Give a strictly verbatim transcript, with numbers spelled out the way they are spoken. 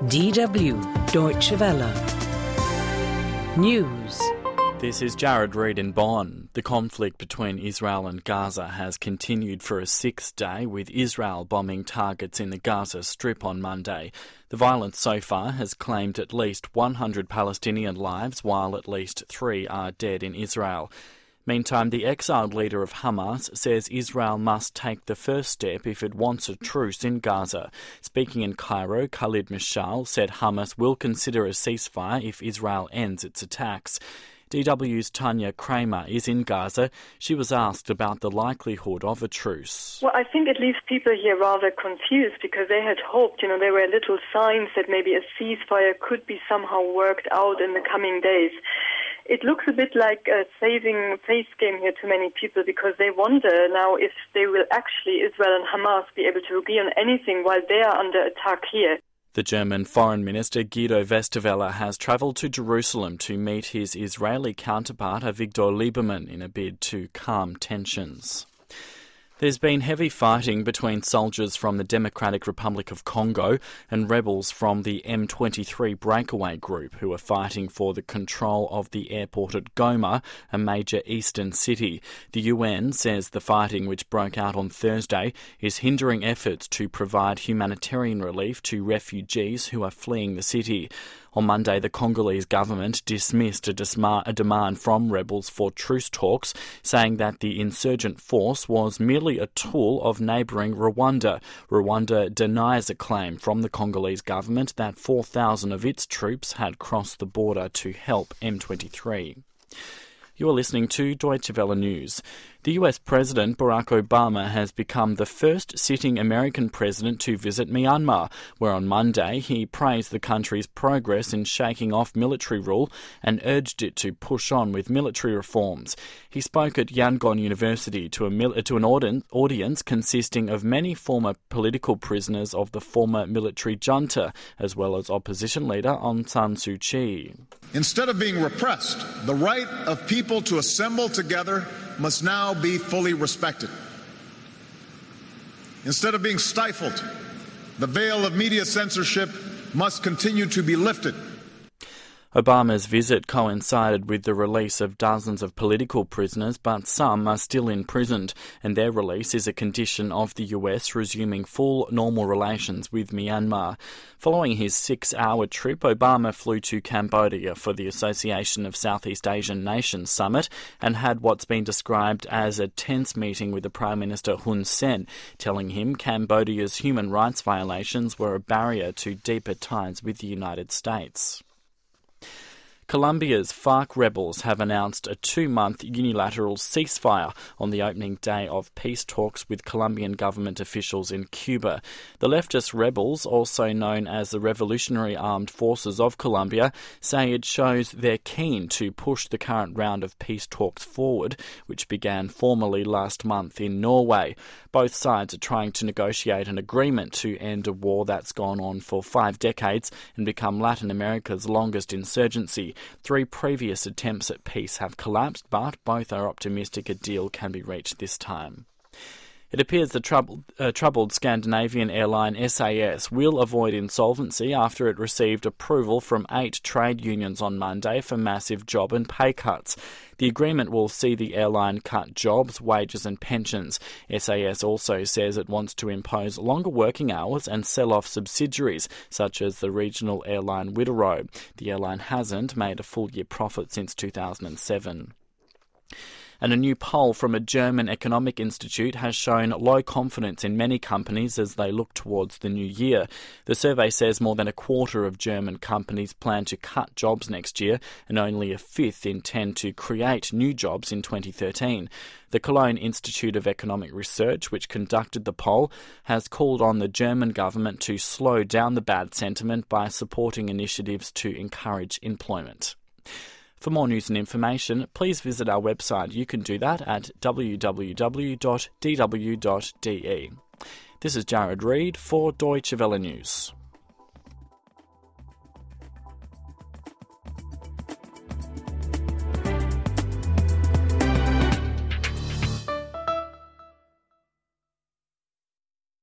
D W Deutsche Welle. News. This is Jared Reid in Bonn. The conflict between Israel and Gaza has continued for a sixth day, with Israel bombing targets in the Gaza Strip on Monday. The violence so far has claimed at least one hundred Palestinian lives, while at least three are dead in Israel. Meantime, the exiled leader of Hamas says Israel must take the first step if it wants a truce in Gaza. Speaking in Cairo, Khalid Mashal said Hamas will consider a ceasefire if Israel ends its attacks. D W's Tanya Kramer is in Gaza. She was asked about the likelihood of a truce. Well, I think it leaves people here rather confused because they had hoped, you know, there were little signs that maybe a ceasefire could be somehow worked out in the coming days. It looks a bit like a saving face game here to many people because they wonder now if they will actually, Israel and Hamas, be able to agree on anything while they are under attack here. The German Foreign Minister Guido Westerwelle has travelled to Jerusalem to meet his Israeli counterpart Avigdor Lieberman in a bid to calm tensions. There's been heavy fighting between soldiers from the Democratic Republic of Congo and rebels from the M twenty-three breakaway group who are fighting for the control of the airport at Goma, a major eastern city. The U N says the fighting, which broke out on Thursday, is hindering efforts to provide humanitarian relief to refugees who are fleeing the city. On Monday, the Congolese government dismissed a, disma- a demand from rebels for truce talks, saying that the insurgent force was merely a tool of neighbouring Rwanda. Rwanda denies a claim from the Congolese government that four thousand of its troops had crossed the border to help M twenty-three. You are listening to Deutsche Welle News. The U S President Barack Obama has become the first sitting American president to visit Myanmar, where on Monday he praised the country's progress in shaking off military rule and urged it to push on with military reforms. He spoke at Yangon University to, a mil- to an audience consisting of many former political prisoners of the former military junta, as well as opposition leader Aung San Suu Kyi. Instead of being repressed, the right of people to assemble together must now be fully respected. Instead of being stifled, the veil of media censorship must continue to be lifted. Obama's visit coincided with the release of dozens of political prisoners, but some are still imprisoned, and their release is a condition of the U S resuming full normal relations with Myanmar. Following his six-hour trip, Obama flew to Cambodia for the Association of Southeast Asian Nations Summit and had what's been described as a tense meeting with the Prime Minister Hun Sen, telling him Cambodia's human rights violations were a barrier to deeper ties with the United States. Colombia's FARC rebels have announced a two-month unilateral ceasefire on the opening day of peace talks with Colombian government officials in Cuba. The leftist rebels, also known as the Revolutionary Armed Forces of Colombia, say it shows they're keen to push the current round of peace talks forward, which began formally last month in Norway. Both sides are trying to negotiate an agreement to end a war that's gone on for five decades and become Latin America's longest insurgency. Three previous attempts at peace have collapsed, but both are optimistic a deal can be reached this time. It appears the troubled, uh, troubled Scandinavian airline S A S will avoid insolvency after it received approval from eight trade unions on Monday for massive job and pay cuts. The agreement will see the airline cut jobs, wages and pensions. S A S also says it wants to impose longer working hours and sell off subsidiaries, such as the regional airline Widerøe. The airline hasn't made a full-year profit since two thousand seven. And a new poll from a German economic institute has shown low confidence in many companies as they look towards the new year. The survey says more than a quarter of German companies plan to cut jobs next year, and only a fifth intend to create new jobs in twenty thirteen. The Cologne Institute of Economic Research, which conducted the poll, has called on the German government to slow down the bad sentiment by supporting initiatives to encourage employment. For more news and information, please visit our website. You can do that at w w w dot d w dot d e. This is Jared Reid for Deutsche Welle News.